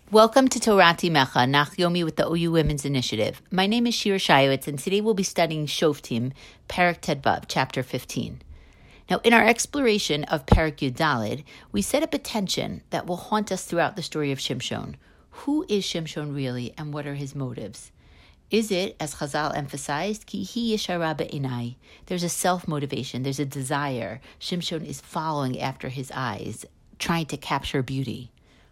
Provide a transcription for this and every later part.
Welcome to Torati Mecha, Nach Yomi with the OU Women's Initiative. My name is Shira Shayowitz, and today we'll be studying Shoftim, Perek Tedvav, Chapter 15. Now, in our exploration of Perek Yud Daled, we set up a tension that will haunt us throughout the story of Shimshon. Who is Shimshon really, and what are his motives? Is it, as Chazal emphasized, ki hi yeshara be'inai? There's a self-motivation, there's a desire. Shimshon is following after his eyes, trying to capture beauty.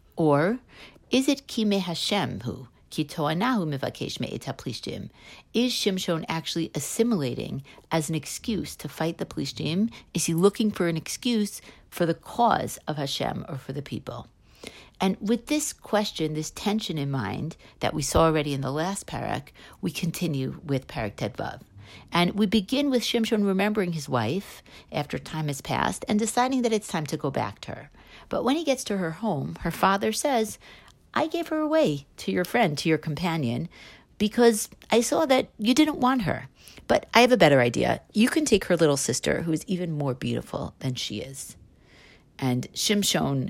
Or is it ki me Hashem hu, ki to'anahu mivakesh me'et ha-plishtim? Is Shimshon actually assimilating as an excuse to fight the Plishtim? Is he looking for an excuse for the cause of Hashem or for the people? And with this question, this tension in mind that we saw already in the last parak, we continue with Perek Tedvav. And we begin with Shimshon remembering his wife after time has passed and deciding that it's time to go back to her. But when he gets to her home, her father says, I gave her away to your friend, to your companion, because I saw that you didn't want her. But I have a better idea. You can take her little sister, who is even more beautiful than she is. And Shimshon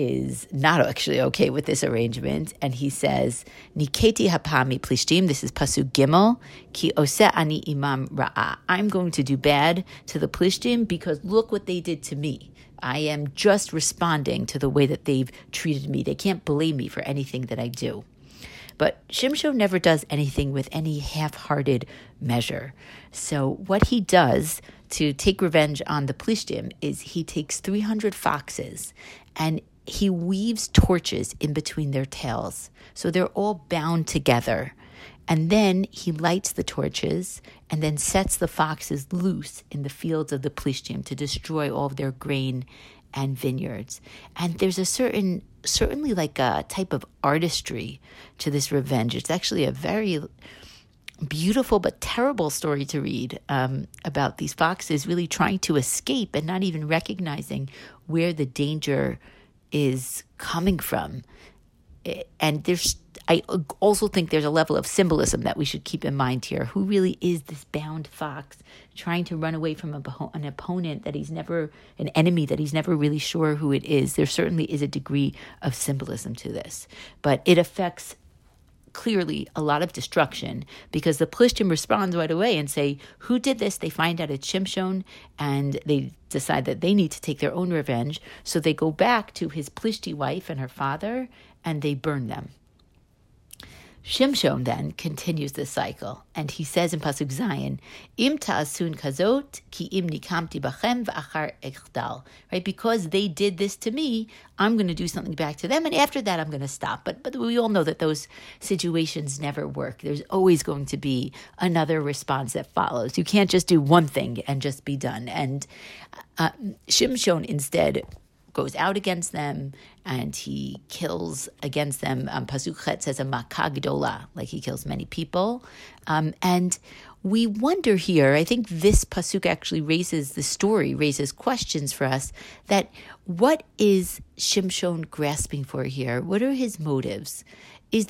is not actually okay with this arrangement, and he says, Niketi hapami plishtim, this is Pasuk Gimel, ki oseh ani imam ra'ah. I'm going to do bad to the Plishtim because look what they did to me. I am just responding to the way that they've treated me. They can't blame me for anything that I do. But Shimshon never does anything with any half-hearted measure. So what he does to take revenge on the Plishtim is he takes 300 foxes and he weaves torches in between their tails. So they're all bound together. And then he lights the torches and then sets the foxes loose in the fields of the Plishtim to destroy all of their grain and vineyards. And there's a certainly like a type of artistry to this revenge. It's actually a very beautiful but terrible story to read about these foxes really trying to escape and not even recognizing where the danger is coming from. And I also think there's a level of symbolism that we should keep in mind here. Who really is this bound fox trying to run away from an opponent that he's never, an enemy that he's never really sure who it is? There certainly is a degree of symbolism to this, but it affects clearly a lot of destruction because the Plishtim responds right away and say, who did this? They find out it's Shimshon and they decide that they need to take their own revenge. So they go back to his Plishti wife and her father and they burn them. Shimshon then continues this cycle, and he says in Pasuk Zayin, Im ta'asun kazot, ki im nikamti bachem v'achar echdal. Right, because they did this to me, I'm going to do something back to them, and after that I'm going to stop. But we all know that those situations never work. There's always going to be another response that follows. You can't just do one thing and just be done. And Shimshon instead goes out against them and he kills against them. Pasuk Chet says a makah gdola, like he kills many people. And we wonder here, I think this Pasuk actually raises questions for us that what is Shimshon grasping for here? What are his motives? Is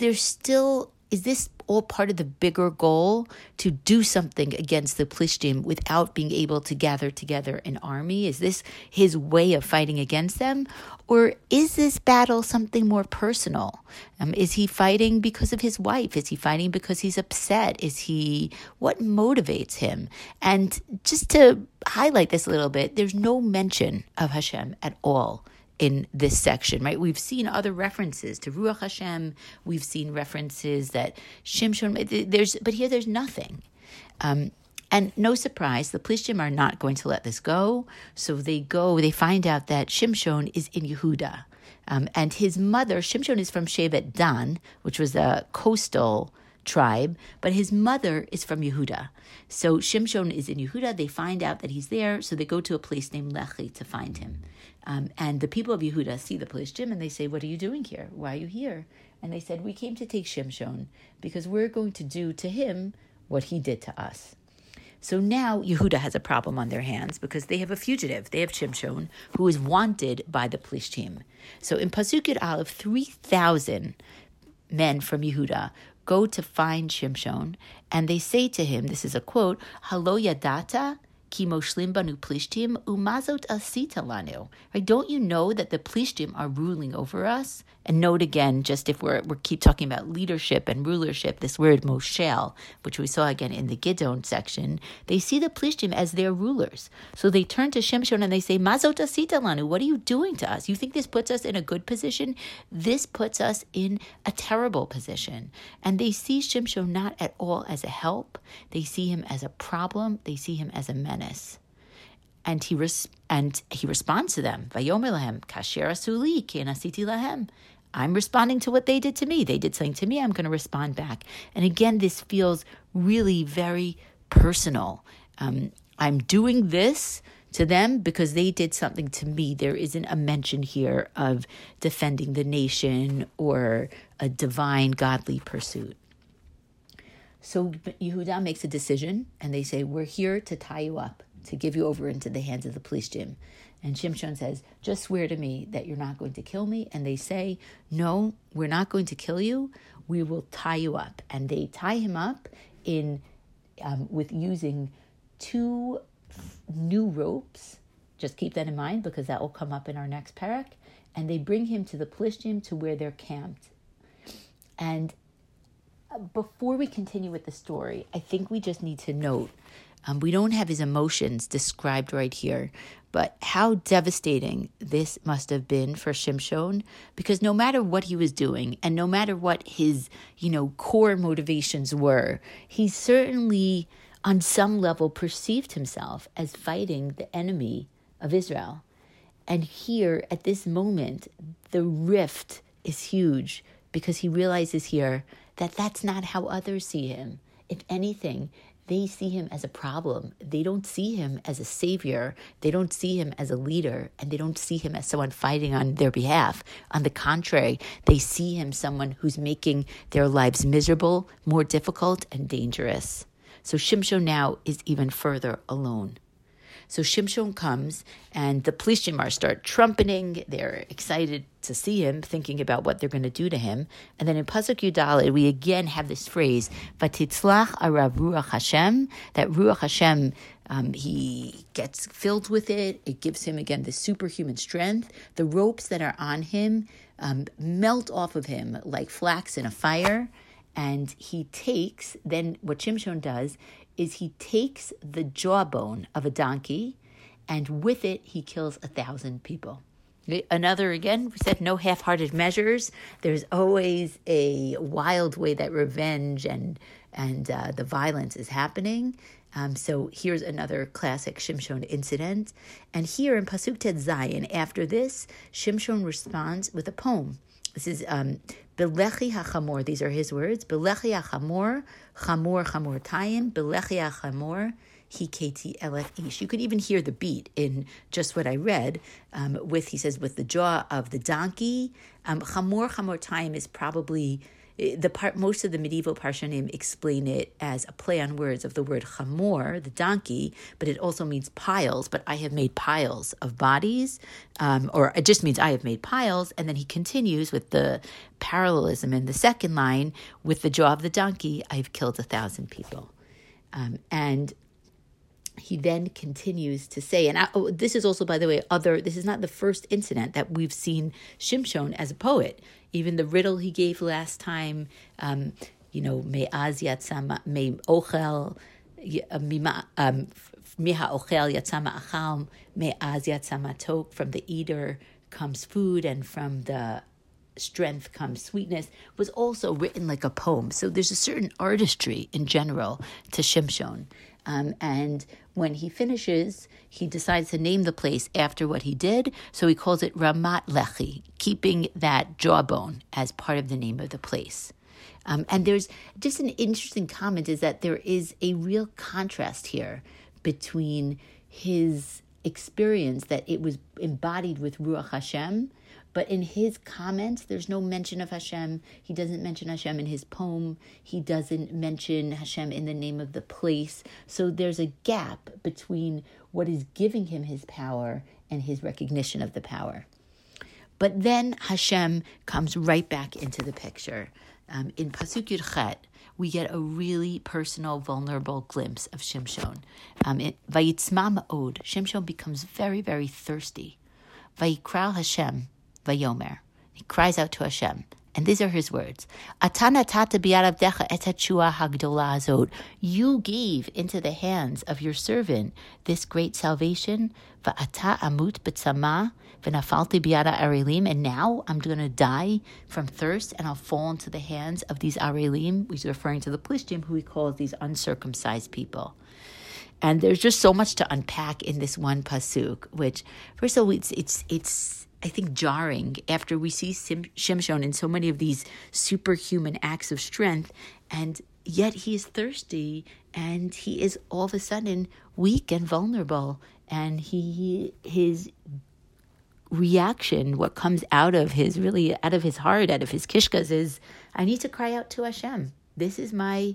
this all part of the bigger goal to do something against the Plishtim without being able to gather together an army? Is this his way of fighting against them? Or is this battle something more personal? Is he fighting because of his wife? Is he fighting because he's upset? What motivates him? And just to highlight this a little bit, there's no mention of Hashem at all in this section, right? We've seen other references to Ruach Hashem. We've seen references that Shimshon, but here there's nothing. And no surprise, the Plishtim are not going to let this go. So they find out that Shimshon is in Yehuda. And his mother, Shimshon is from Shevet Dan, which was a coastal tribe, but his mother is from Yehuda. So Shimshon is in Yehuda. They find out that he's there, so they go to a place named Lechi to find him. And the people of Yehuda see the Plishtim and they say, what are you doing here? Why are you here? And they said, we came to take Shimshon because we're going to do to him what he did to us. So now Yehuda has a problem on their hands because they have a fugitive. They have Shimshon, who is wanted by the Plishtim. So in Pasuk Yud Aleph, 3,000 men from Yehuda go to find Shimshon, and they say to him, this is a quote, Halo yadata Ki moshlim banu plishtim umazot asita lanu. Right? Don't you know that the plishtim are ruling over us? And note again, just if we keep talking about leadership and rulership, this word moshel, which we saw again in the Gidon section, they see the plishtim as their rulers. So they turn to Shimshon and they say, Mazot asita lanu, what are you doing to us? You think this puts us in a good position? This puts us in a terrible position. And they see Shimshon not at all as a help. They see him as a problem. They see him as a menace. And he responds to them, Vayomer lahem, kasher asuli, ki asiti lahem. I'm responding to what they did to me. They did something to me, I'm going to respond back. And again, this feels really very personal. I'm doing this to them because they did something to me. There isn't a mention here of defending the nation or a divine, godly pursuit. So Yehuda makes a decision, and they say, we're here to tie you up, to give you over into the hands of the plishtim. And Shimshon says, just swear to me that you're not going to kill me. And they say, no, we're not going to kill you. We will tie you up. And they tie him up with using 2 new ropes. Just keep that in mind because that will come up in our next parak. And they bring him to the plishtim, to where they're camped. And before we continue with the story, I think we just need to note, we don't have his emotions described right here, but how devastating this must have been for Shimshon, because no matter what he was doing and no matter what his, core motivations were, he certainly on some level perceived himself as fighting the enemy of Israel. And here at this moment, the rift is huge because he realizes here that that's not how others see him. If anything, they see him as a problem. They don't see him as a savior. They don't see him as a leader, and they don't see him as someone fighting on their behalf. On the contrary, they see him someone who's making their lives miserable, more difficult, and dangerous. So Shimshon now is even further alone. So Shimshon comes, and the plishtim start trumpeting. They're excited to see him, thinking about what they're going to do to him. And then in Pasuk Yudaled, we again have this phrase, Vatitzlach arav ruach Hashem, that ruach Hashem, he gets filled with it. It gives him, again, the superhuman strength. The ropes that are on him melt off of him like flax in a fire. And he takes, then what Shimshon does is he takes the jawbone of a donkey, and with it he kills 1,000 people. Another, again, we said no half-hearted measures. There's always a wild way that revenge and the violence is happening. So here's another classic Shimshon incident. And here in Pasuk Tet Zayin, after this, Shimshon responds with a poem. This is Belechi HaChamor. These are his words. Belechi HaChamor, Chamor Chamor Tayim, Belechi HaChamor, Hiketi Elef Ish. You could even hear the beat in just what I read. He says, with the jaw of the donkey. Chamor Chamor Tayim is probably most of the medieval Parshanim explain it as a play on words of the word chamor, the donkey, but it also means piles. But I have made piles of bodies, or it just means I have made piles. And then he continues with the parallelism in the second line, with the jaw of the donkey, I've killed 1,000 people. And he then continues to say, and this is also, by the way, this is not the first incident that we've seen Shimshon as a poet. Even the riddle he gave last time, me'az yatzama, me'ochel, miha ochel yatzama achal, me'az yatzama tok, from the eater comes food, and from the strength comes sweetness, was also written like a poem. So there's a certain artistry in general to Shimshon. And when he finishes, he decides to name the place after what he did. So he calls it Ramat Lechi, keeping that jawbone as part of the name of the place. And there's just an interesting comment, is that there is a real contrast here between his experience that it was embodied with Ruach Hashem, but in his comments, there's no mention of Hashem. He doesn't mention Hashem in his poem. He doesn't mention Hashem in the name of the place. So there's a gap between what is giving him his power and his recognition of the power. But then Hashem comes right back into the picture. In Pasuk Yud Chet, we get a really personal, vulnerable glimpse of Shimshon. Vayitzma ma'od, Shimshon becomes very, very thirsty. Vayikral Hashem, vayomer. He cries out to Hashem. And these are his words. You gave into the hands of your servant this great salvation. And now I'm going to die from thirst and I'll fall into the hands of these Arelim. He's referring to the Plishtim, who he calls these uncircumcised people. And there's just so much to unpack in this one pasuk, which, first of all, it's I think, jarring after we see Shimshon in so many of these superhuman acts of strength, and yet he is thirsty, and he is all of a sudden weak and vulnerable, and his reaction, what comes out of his heart, out of his kishkas, is, I need to cry out to Hashem. This is my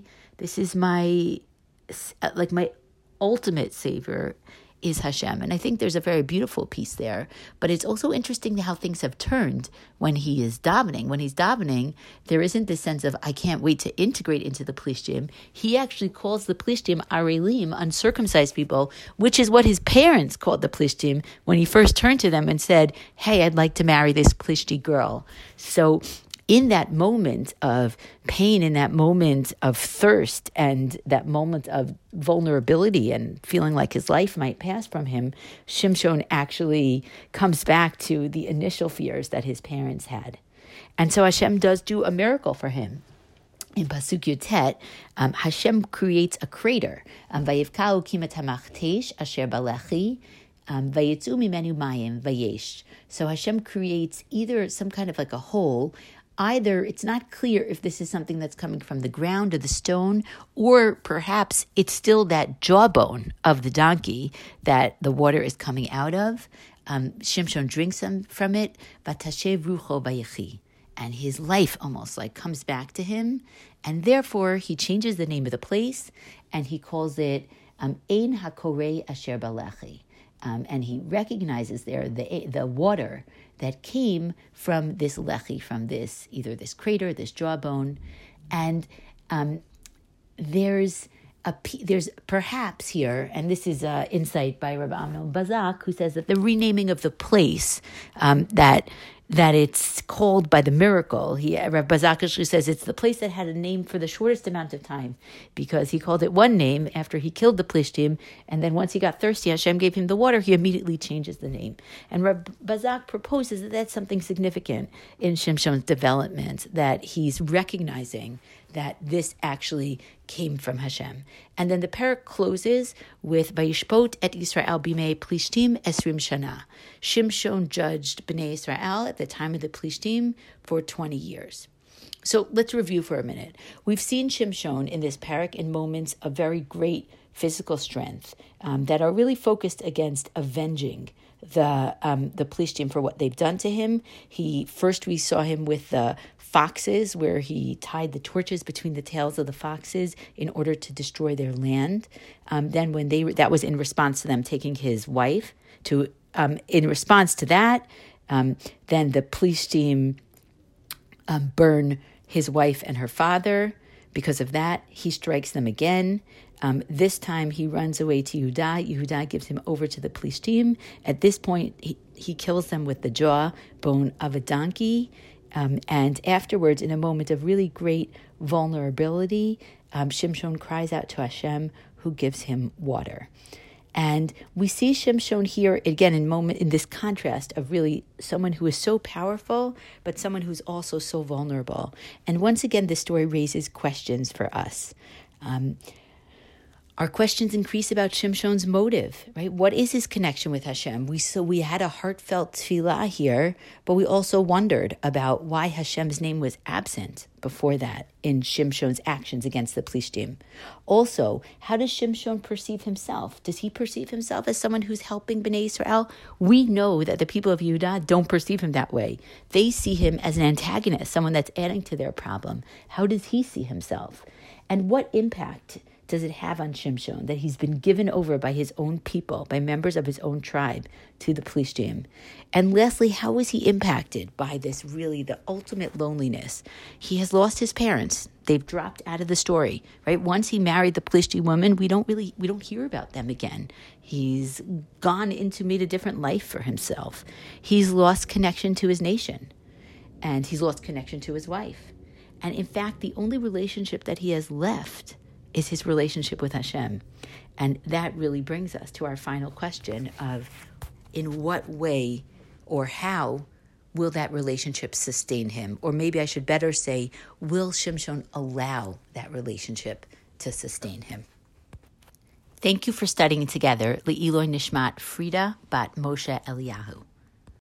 ultimate savior is Hashem. And I think there's a very beautiful piece there. But it's also interesting how things have turned when he is davening. When he's davening, there isn't this sense of, I can't wait to integrate into the Plishtim. He actually calls the Plishtim Arelim, uncircumcised people, which is what his parents called the Plishtim when he first turned to them and said, hey, I'd like to marry this Plishti girl. So in that moment of pain, in that moment of thirst, and that moment of vulnerability and feeling like his life might pass from him, Shimshon actually comes back to the initial fears that his parents had. And so Hashem does do a miracle for him. In Pasuk Yud Tet, Hashem creates a crater. Vayivkau kimat hamachtesh asher balechi. Vayitzu mimenu mayim vayesh. So Hashem creates either some kind of like a hole. Either it's not clear if this is something that's coming from the ground or the stone, or perhaps it's still that jawbone of the donkey that the water is coming out of. Shimshon drinks from it, vatashev rucho bayechi, and his life almost like comes back to him, and therefore he changes the name of the place, and he calls it Ein HaKorei Asher Balechi. And he recognizes there the water that came from this lechi, from this, either this crater, this jawbone. And there's perhaps here, and this is insight by Rabbi Amnon Bazak, who says that the renaming of the place, that it's called by the miracle. Rav Bazak actually says it's the place that had a name for the shortest amount of time, because he called it one name after he killed the Plishtim, and then once he got thirsty, Hashem gave him the water, he immediately changes the name. And Rav Bazak proposes that that's something significant in Shimshon's development, that he's recognizing that this actually came from Hashem. And then the parak closes with Vayishpot et Yisrael bimei Plishtim esrim shana. Shimshon judged Bnei Israel at the time of the Plishtim for 20 years. So let's review for a minute. We've seen Shimshon in this parak in moments of very great physical strength that are really focused against avenging the Plishtim for what they've done to him. We saw him with the foxes, where he tied the torches between the tails of the foxes in order to destroy their land. Then that was in response to them taking his wife. In response to that, then the Plishtim burn his wife and her father. Because of that, he strikes them again. This time he runs away to Yehuda. Yehuda gives him over to the Plishtim. At this point, he kills them with the jawbone of a donkey. And afterwards, in a moment of really great vulnerability, Shimshon cries out to Hashem, who gives him water. And we see Shimshon here again in this contrast of really someone who is so powerful, but someone who's also so vulnerable. And once again, this story raises questions for us. Our questions increase about Shimshon's motive, right? What is his connection with Hashem? We had a heartfelt tefillah here, but we also wondered about why Hashem's name was absent before that in Shimshon's actions against the Plishtim. Also, how does Shimshon perceive himself? Does he perceive himself as someone who's helping Bnei Israel? We know that the people of Yehuda don't perceive him that way. They see him as an antagonist, someone that's adding to their problem. How does he see himself? And what impact does it have on Shimshon that he's been given over by his own people, by members of his own tribe, to the Plishtim? And lastly, how was he impacted by this really the ultimate loneliness? He has lost his parents. They've dropped out of the story, right? Once he married the Plishti woman, we don't hear about them again. He's gone into made a different life for himself. He's lost connection to his nation, and he's lost connection to his wife. And in fact, the only relationship that he has left is his relationship with Hashem. And that really brings us to our final question of in what way or how will that relationship sustain him? Or maybe I should better say, will Shimshon allow that relationship to sustain him? Thank you for studying together. Le'iloi Nishmat Frida Bat Moshe Eliyahu.